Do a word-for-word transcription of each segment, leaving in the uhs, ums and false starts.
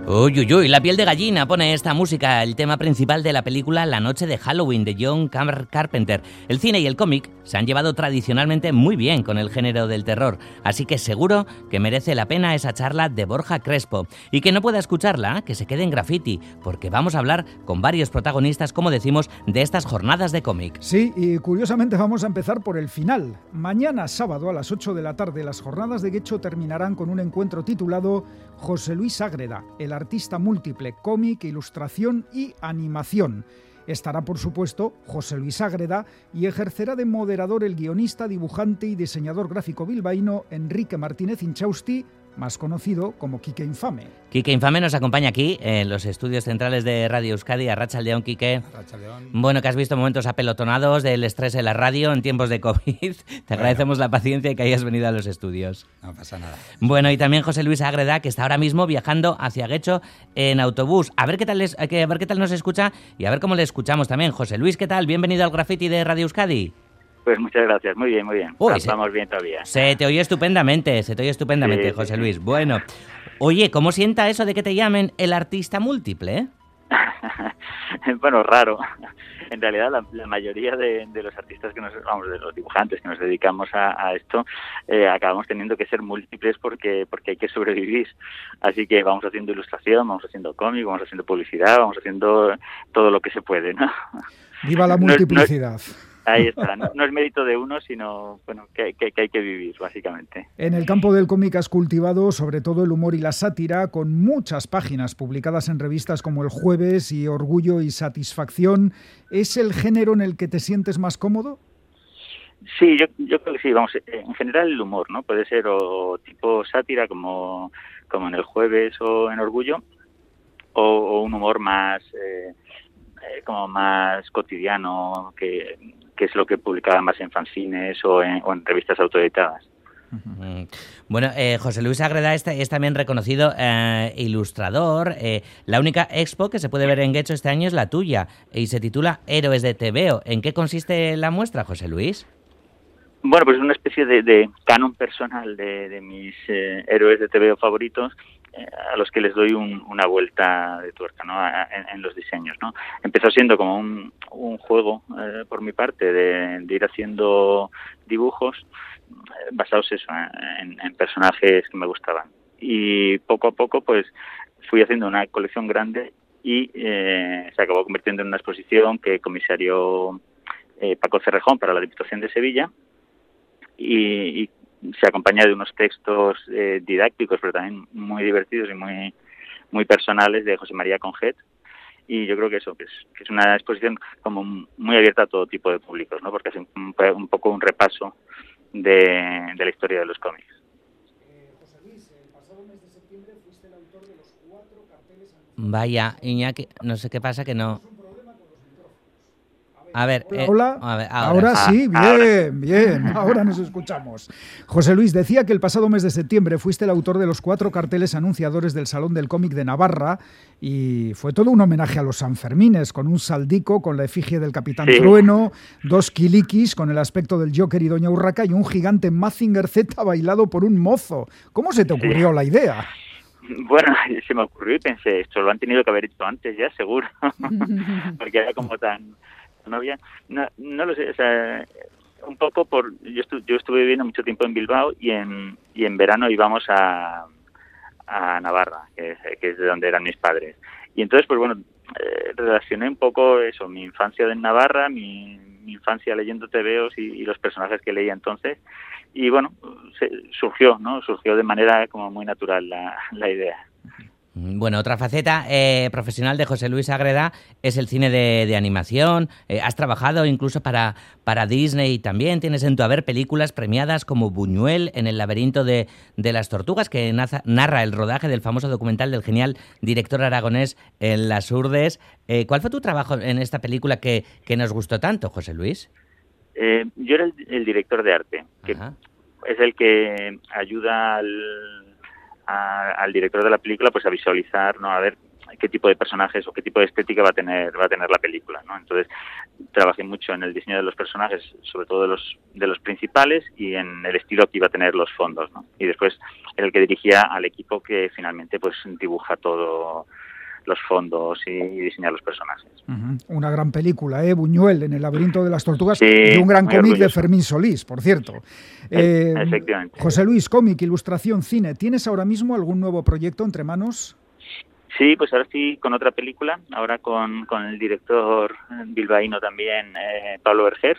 Uy, uy, uy, la piel de gallina pone esta música, el tema principal de la película La noche de Halloween de John Carpenter. El cine y el cómic se han llevado tradicionalmente muy bien con el género del terror, así que seguro que merece la pena esa charla de Borja Crespo. Y que no pueda escucharla, que se quede en Graffiti, porque vamos a hablar con varios protagonistas, como decimos, de estas jornadas de cómic. Sí, y curiosamente vamos a empezar por el final. Mañana sábado a las ocho de la tarde las jornadas de Getxo terminarán con un encuentro titulado José Luis Ágreda, el artista múltiple, cómic, ilustración y animación. Estará, por supuesto, José Luis Ágreda y ejercerá de moderador el guionista, dibujante y diseñador gráfico bilbaíno Enrique Martínez Inchausti, más conocido como Quique Infame. Quique Infame nos acompaña aquí en los estudios centrales de Radio Euskadi. Arratsaldeon, Quique. Arratsaldeon. Bueno, que has visto momentos apelotonados del estrés en la radio en tiempos de COVID. Te bueno. agradecemos la paciencia y que hayas venido a los estudios. No pasa nada. Bueno, y también José Luis Ágreda, que está ahora mismo viajando hacia Getxo en autobús. A ver qué tal les, a ver qué tal nos escucha y a ver cómo le escuchamos también. José Luis, ¿qué tal? Bienvenido al Graffiti de Radio Euskadi. Pues muchas gracias, muy bien, muy bien. Uy, Vamos se, bien todavía. Se te oye estupendamente, se te oye estupendamente, sí, José sí. Luis. Bueno, oye, ¿cómo sienta eso de que te llamen el artista múltiple? Bueno, raro. En realidad, la, la mayoría de, de los artistas que nos, vamos, de los dibujantes que nos dedicamos a, a esto, eh, acabamos teniendo que ser múltiples porque porque hay que sobrevivir. Así que vamos haciendo ilustración, vamos haciendo cómic, vamos haciendo publicidad, vamos haciendo todo lo que se puede, ¿no? ¡Viva la multiplicidad! No es, no es, Ahí está, no, no es mérito de uno, sino bueno que, que, que hay que vivir, básicamente. En el campo del cómic has cultivado sobre todo el humor y la sátira, con muchas páginas publicadas en revistas como El Jueves y Orgullo y Satisfacción. ¿Es el género en el que te sientes más cómodo? Sí, yo, yo creo que sí. Vamos, en general el humor, ¿no? Puede ser o tipo sátira como, como en El Jueves o en Orgullo, o, o un humor más... Eh, como más cotidiano, que, que es lo que publicaba más en fanzines o en, o en revistas autoeditadas. Uh-huh. Bueno, eh, José Luis Ágreda es, es también reconocido eh, ilustrador. Eh, la única expo que se puede ver en Getxo este año es la tuya y se titula Héroes de T V O. ¿En qué consiste la muestra, José Luis? Bueno, pues es una especie de, de canon personal de, de mis eh, héroes de T V O favoritos, eh, a los que les doy un, una vuelta de tuerca, ¿no? en, en los diseños, ¿no? Empezó siendo como un, un juego eh, por mi parte de, de ir haciendo dibujos eh, basados eso, en, en personajes que me gustaban, y poco a poco pues fui haciendo una colección grande y eh, se acabó convirtiendo en una exposición que comisarió eh, Paco Cerrejón para la Diputación de Sevilla. Y, y se acompaña de unos textos eh, didácticos, pero también muy divertidos y muy muy personales de José María Conjet. Y yo creo que eso, que es, que es una exposición como muy abierta a todo tipo de públicos, ¿no? Porque es un, un poco un repaso de, de la historia de los cómics. Eh, José Luis, el pasado mes de septiembre fuiste el autor de los cuatro carteles anunciados. Vaya, Iñaki, no sé qué pasa que no... A ver, hola, eh, hola. A ver, ahora. ahora. ahora sí, bien, bien, ahora nos escuchamos. José Luis, decía que el pasado mes de septiembre fuiste el autor de los cuatro carteles anunciadores del Salón del Cómic de Navarra y fue todo un homenaje a los Sanfermines, con un saldico con la efigie del Capitán sí. Trueno, dos kilikis con el aspecto del Joker y Doña Urraca y un gigante Mazinger Z bailado por un mozo. ¿Cómo se te ocurrió sí. la idea? Bueno, se me ocurrió y pensé, esto lo han tenido que haber hecho antes ya, seguro, porque era como tan... no había, no, no lo sé, o sea, un poco por, yo, estu, yo estuve viviendo mucho tiempo en Bilbao y en y en verano íbamos a, a Navarra, que es, que es de donde eran mis padres, y entonces pues bueno, eh, relacioné un poco eso, mi infancia en Navarra, mi, mi infancia leyendo tebeos y, y los personajes que leía entonces, y bueno, se, surgió, ¿no? Surgió de manera como muy natural la, la idea. Bueno, otra faceta eh, profesional de José Luis Ágreda es el cine de, de animación. Eh, has trabajado incluso para, para Disney también. Tienes en tu haber películas premiadas como Buñuel en El laberinto de, de las tortugas, que naza, narra el rodaje del famoso documental del genial director aragonés en Las Urdes. Eh, ¿Cuál fue tu trabajo en esta película que, que nos gustó tanto, José Luis? Eh, yo era el, el director de arte, que Ajá. es el que ayuda al... A, al director de la película pues a visualizar, no a ver qué tipo de personajes o qué tipo de estética va a tener va a tener la película, ¿no? Entonces trabajé mucho en el diseño de los personajes, sobre todo de los de los principales, y en el estilo que iba a tener los fondos, ¿no? Y después era el que dirigía al equipo que finalmente pues dibuja todo, los fondos y, y diseña los personajes. Uh-huh. Una gran película, ¿eh? Buñuel en El laberinto de las tortugas, sí, y un gran cómic orgulloso. de Fermín Solís, por cierto. Eh, Efectivamente. José Luis, cómic, ilustración, cine. ¿Tienes ahora mismo algún nuevo proyecto entre manos? Sí, pues ahora estoy con otra película, ahora con, con el director bilbaíno también, eh, Pablo Berger,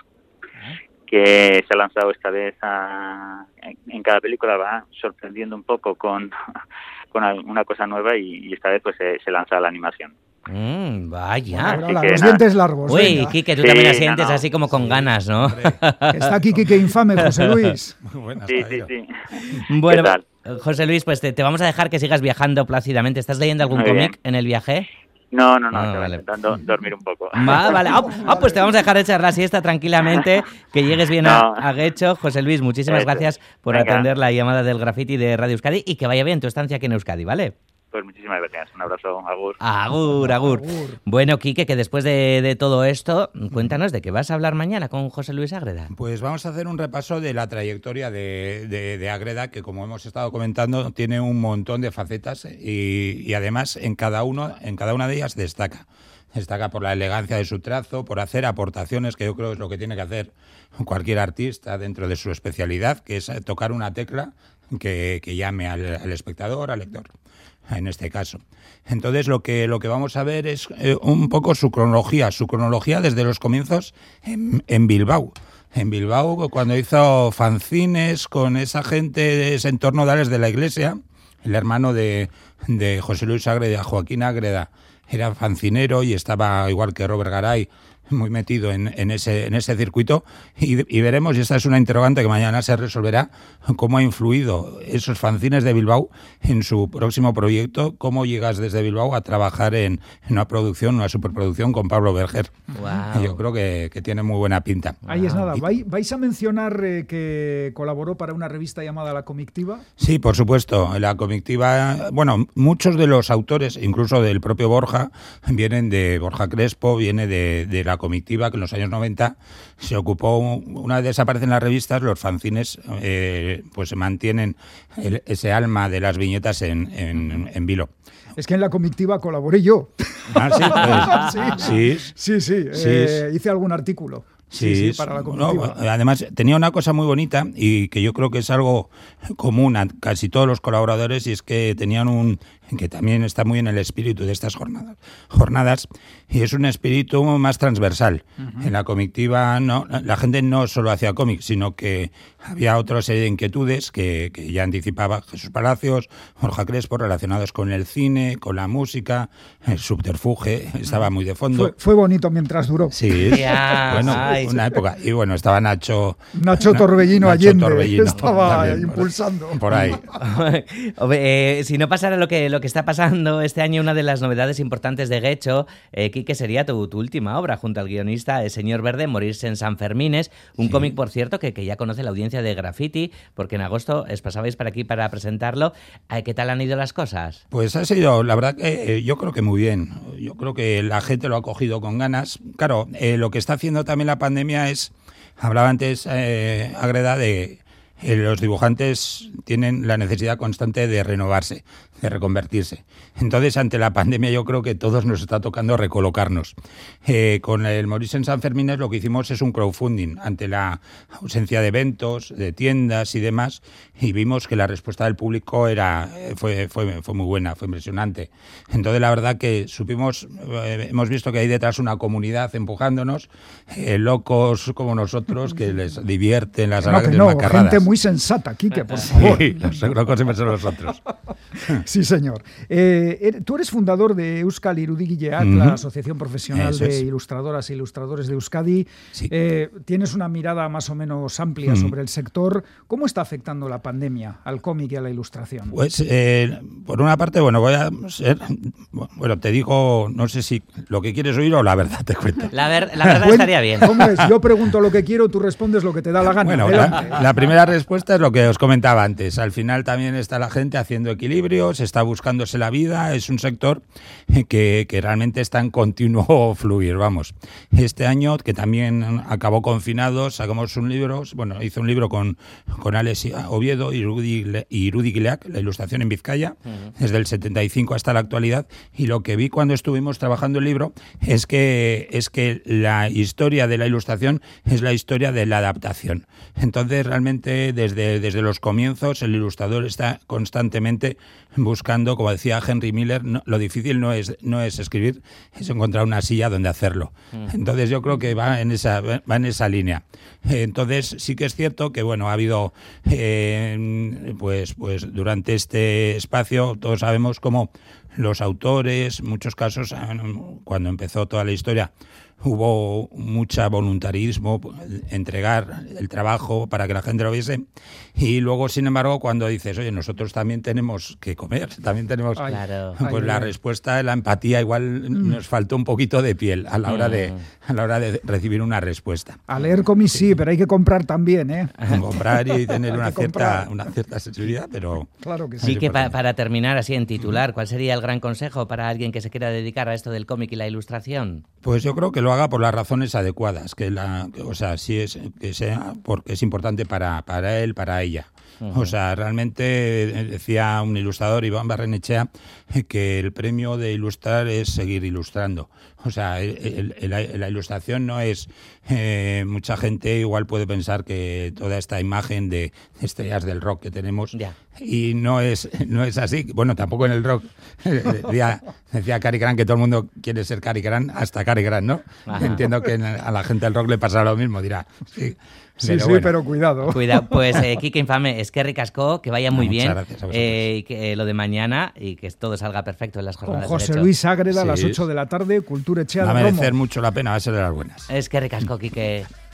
que se ha lanzado esta vez a, en, en cada película va sorprendiendo un poco con, con una cosa nueva y, y esta vez pues se, se lanza a la animación. Mm, vaya. Bueno, la, los dientes largos. Uy, venga. Quique, tú Sí, también la no, sientes no. así como con Sí, ganas, ¿no? Está aquí Quique Infame, José Luis. Muy buenas, Sí, sí, caballero. sí. Bueno, ¿Qué tal? José Luis, pues te, te vamos a dejar que sigas viajando plácidamente. ¿Estás leyendo algún Muy cómic bien. en el viaje? No, no, no, Ah, estaba vale. intentando dormir un poco. Va, vale. Ah, ah, pues te vamos a dejar echar la siesta tranquilamente, que llegues bien a, No. a Guecho. José Luis, muchísimas Eso. gracias por Venga. atender la llamada del Graffiti de Radio Euskadi y que vaya bien tu estancia aquí en Euskadi, ¿vale? Pues muchísimas gracias. Un abrazo, agur. Agur, agur. Agur. Bueno, Quique, que después de, de todo esto, cuéntanos de qué vas a hablar mañana con José Luis Ágreda. Pues vamos a hacer un repaso de la trayectoria de, de, de Ágreda, que como hemos estado comentando, tiene un montón de facetas y, y además en cada, uno, en cada una de ellas destaca. Destaca por la elegancia de su trazo, por hacer aportaciones, que yo creo es lo que tiene que hacer cualquier artista dentro de su especialidad, que es tocar una tecla que, que llame al, al espectador, al lector, en este caso. Entonces lo que, lo que vamos a ver es eh, un poco su cronología, su cronología desde los comienzos en, en Bilbao. En Bilbao, cuando hizo fanzines con esa gente, ese entorno de la iglesia, el hermano de, de José Luis Ágreda, Joaquín Ágreda, era fancinero y estaba, igual que Robert Garay, muy metido en, en, ese, en ese circuito y, y veremos, y esta es una interrogante que mañana se resolverá, cómo ha influido esos fanzines de Bilbao en su próximo proyecto, cómo llegas desde Bilbao a trabajar en, en una producción, una superproducción con Pablo Berger. Wow. Yo creo que, que tiene muy buena pinta. Ahí es nada. Y- ¿Vai- ¿Vais a mencionar eh, que colaboró para una revista llamada La Comictiva? Sí, por supuesto. La comictiva, bueno, muchos de los autores, incluso del propio Borja, vienen de Borja Crespo, viene de, de la comictiva, que en los años noventa se ocupó, una vez aparecen las revistas, los fanzines eh, pues se mantienen el- ese alma de las viñetas en, en, en vilo. Es que en La Comictiva colaboré yo. Ah, sí, pues, Sí. sí. Sí, sí. Sí, eh, hice algún artículo. Sí, sí, es- para La no, Comictiva. además, tenía una cosa muy bonita y que yo creo que es algo común a casi todos los colaboradores, y es que tenían un, que también está muy en el espíritu de estas jornadas, jornadas y es un espíritu más transversal. Uh-huh. En la comictiva no, la gente no solo hacía cómics, sino que había otra serie de inquietudes que, que ya anticipaba Jesús Palacios, Borja Crespo, relacionados con el cine, con la música, el subterfuge, estaba muy de fondo. Fue, fue bonito mientras duró. Sí, Ya, bueno, ay. una época. Y bueno, estaba Nacho... Nacho Torbellino Nacho Allende Torbellino estaba también, por- impulsando. Por ahí. Hombre, eh, si no pasara lo que, lo que está pasando este año, una de las novedades importantes de Guecho, eh, Quique, sería tu, tu última obra, junto al guionista El Señor Verde, Morirse en San Fermines, un Sí. cómic, por cierto, que, que ya conoce la audiencia de Graffiti, porque en agosto os pasabais por aquí para presentarlo. Eh, ¿Qué tal han ido las cosas? Pues ha sido, la verdad que eh, yo creo que muy bien. Yo creo que la gente lo ha cogido con ganas. Claro, eh, lo que está haciendo también la pandemia es, hablaba antes eh, Ágreda de eh, los dibujantes tienen la necesidad constante de renovarse, de reconvertirse. Entonces, ante la pandemia, yo creo que todos nos está tocando recolocarnos. Eh, con el Morirse en San Fermín lo que hicimos es un crowdfunding ante la ausencia de eventos, de tiendas y demás, y vimos que la respuesta del público era fue, fue, fue muy buena, fue impresionante. Entonces, la verdad que supimos, eh, hemos visto que hay detrás una comunidad empujándonos, eh, locos como nosotros, que les divierten las No, que no, gente muy sensata, Quique, por favor. Sí, los locos siempre son nosotros. Sí, señor. Eh, tú eres fundador de Euskal Irudigileak, uh-huh. la Asociación Profesional Eso de es. Ilustradoras e Ilustradores de Euskadi. Sí. Eh, tienes una mirada más o menos amplia uh-huh. sobre el sector. ¿Cómo está afectando la pandemia al cómic y a la ilustración? Pues, eh, por una parte, bueno, voy a ser... Bueno, te digo, no sé si lo que quieres oír o la verdad te cuento. La, ver, la verdad bueno, estaría bien. ¿Cómo es? Yo pregunto lo que quiero, tú respondes lo que te da la gana. Bueno, la, la primera respuesta es lo que os comentaba antes. Al final también está la gente haciendo equilibrios se está buscándose la vida, es un sector que, que realmente está en continuo fluir, vamos. Este año, que también acabó confinado, sacamos un libro, bueno, hice un libro con, con Alex Oviedo y Rudy, y Rudy Gileac, La ilustración en Vizcaya, uh-huh. desde el setenta y cinco hasta la actualidad, y lo que vi cuando estuvimos trabajando el libro es que, es que la historia de la ilustración es la historia de la adaptación. Entonces, realmente, desde, desde los comienzos, el ilustrador está constantemente buscando, como decía Henry Miller, no, lo difícil no es, no es escribir, es encontrar una silla donde hacerlo. Entonces yo creo que va en esa, va en esa línea. Entonces sí que es cierto que bueno, ha habido, eh, pues, pues durante este espacio, todos sabemos cómo los autores, en muchos casos, cuando empezó toda la historia, hubo mucho voluntarismo, entregar el trabajo para que la gente lo viese, y luego, sin embargo, cuando dices, oye, nosotros también tenemos que comer, también tenemos, claro. pues ay, la ay. respuesta, la empatía, igual mm. nos faltó un poquito de piel a la hora mm. de a la hora de recibir una respuesta. A leer cómics sí, pero hay que comprar también, ¿eh? Comprar y tener una cierta, comprar. una cierta sensibilidad, pero... Claro que sí. Sí, que pa- para terminar así en titular, ¿cuál sería el gran consejo para alguien que se quiera dedicar a esto del cómic y la ilustración? Pues yo creo que lo haga por las razones adecuadas, que la, que, o sea, sí es que sea porque es importante para, para él, para ella. Uh-huh. O sea, realmente decía un ilustrador, Iván Barrenechea, que el premio de ilustrar es seguir ilustrando. O sea, el, el, el, la ilustración no es... Eh, mucha gente igual puede pensar que toda esta imagen de estrellas del rock que tenemos... Yeah. Y no es no es así. Bueno, tampoco en el rock. Decía, decía Cary Grant que todo el mundo quiere ser Cary Grant, hasta Cary Grant, ¿no? Ajá. Entiendo que a la gente del rock le pasará lo mismo, dirá. Sí, sí, pero, sí bueno. pero cuidado. Cuidado, pues eh, Quique Infame, eskerrik asko, que vaya muy no, bien. Gracias a eh, y que eh, lo de mañana y que todo salga perfecto en las jornadas. Con José de Luis Ágreda sí. a las ocho de la tarde, Cultura Etxea Va a de Romo. merecer mucho la pena, va a ser de las buenas. Eskerrik asko, Quique.